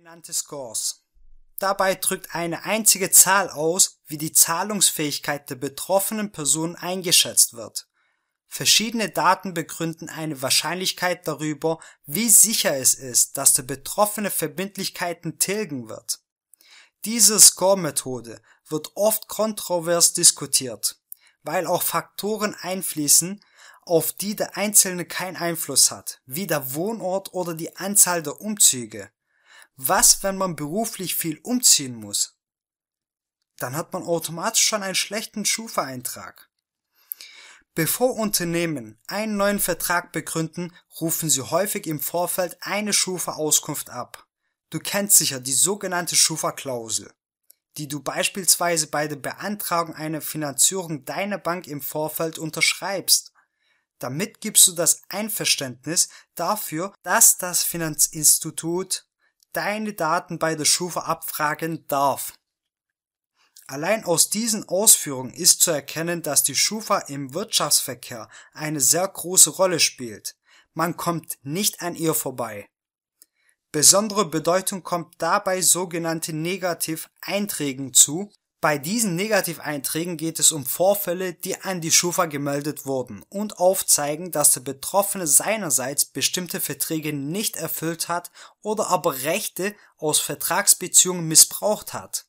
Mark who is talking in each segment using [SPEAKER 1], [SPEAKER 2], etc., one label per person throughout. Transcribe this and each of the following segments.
[SPEAKER 1] sogenannte Scores. Dabei drückt eine einzige Zahl aus, wie die Zahlungsfähigkeit der betroffenen Person eingeschätzt wird. Verschiedene Daten begründen eine Wahrscheinlichkeit darüber, wie sicher es ist, dass der Betroffene Verbindlichkeiten tilgen wird. Diese Score-Methode wird oft kontrovers diskutiert, weil auch Faktoren einfließen, auf die der Einzelne keinen Einfluss hat, wie der Wohnort oder die Anzahl der Umzüge. Was, wenn man beruflich viel umziehen muss? Dann hat man automatisch schon einen schlechten Schufa-Eintrag. Bevor Unternehmen einen neuen Vertrag begründen, rufen sie häufig im Vorfeld eine Schufa-Auskunft ab. Du kennst sicher die sogenannte Schufa-Klausel, die du beispielsweise bei der Beantragung einer Finanzierung deiner Bank im Vorfeld unterschreibst. Damit gibst du das Einverständnis dafür, dass das Finanzinstitut deine Daten bei der Schufa abfragen darf. Allein aus diesen Ausführungen ist zu erkennen, dass die Schufa im Wirtschaftsverkehr eine sehr große Rolle spielt. Man kommt nicht an ihr vorbei. Besondere Bedeutung kommt dabei sogenannte Negativeinträgen zu. Bei diesen Negativeinträgen geht es um Vorfälle, die an die Schufa gemeldet wurden und aufzeigen, dass der Betroffene seinerseits bestimmte Verträge nicht erfüllt hat oder aber Rechte aus Vertragsbeziehungen missbraucht hat.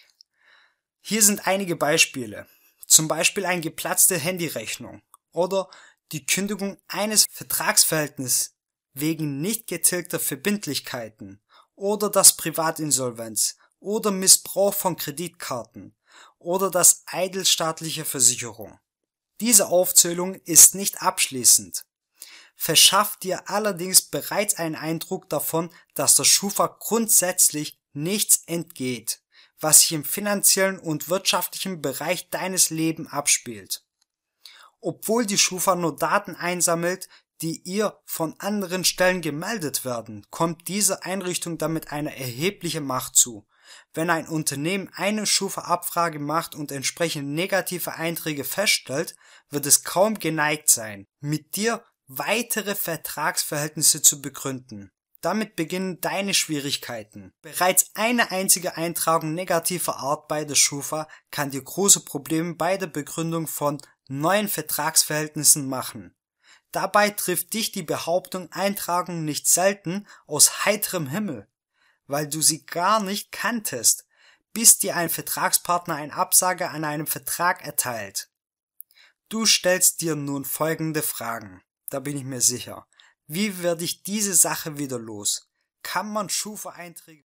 [SPEAKER 1] Hier sind einige Beispiele, zum Beispiel eine geplatzte Handyrechnung oder die Kündigung eines Vertragsverhältnisses wegen nicht getilgter Verbindlichkeiten oder das Privatinsolvenz oder Missbrauch von Kreditkarten oder das eidesstattliche Versicherung. Diese Aufzählung ist nicht abschließend, verschafft dir allerdings bereits einen Eindruck davon, dass der Schufa grundsätzlich nichts entgeht, was sich im finanziellen und wirtschaftlichen Bereich deines Lebens abspielt. Obwohl die Schufa nur Daten einsammelt, die ihr von anderen Stellen gemeldet werden, kommt dieser Einrichtung damit eine erhebliche Macht zu. Wenn ein Unternehmen eine Schufa-Abfrage macht und entsprechend negative Einträge feststellt, wird es kaum geneigt sein, mit dir weitere Vertragsverhältnisse zu begründen. Damit beginnen deine Schwierigkeiten. Bereits eine einzige Eintragung negativer Art bei der Schufa kann dir große Probleme bei der Begründung von neuen Vertragsverhältnissen machen. Dabei trifft dich die Behauptung Eintragung nicht selten aus heiterem Himmel, weil du sie gar nicht kanntest, bis dir ein Vertragspartner eine Absage an einem Vertrag erteilt. Du stellst dir nun folgende Fragen, da bin ich mir sicher. Wie werde ich diese Sache wieder los? Kann man Schufa-Einträge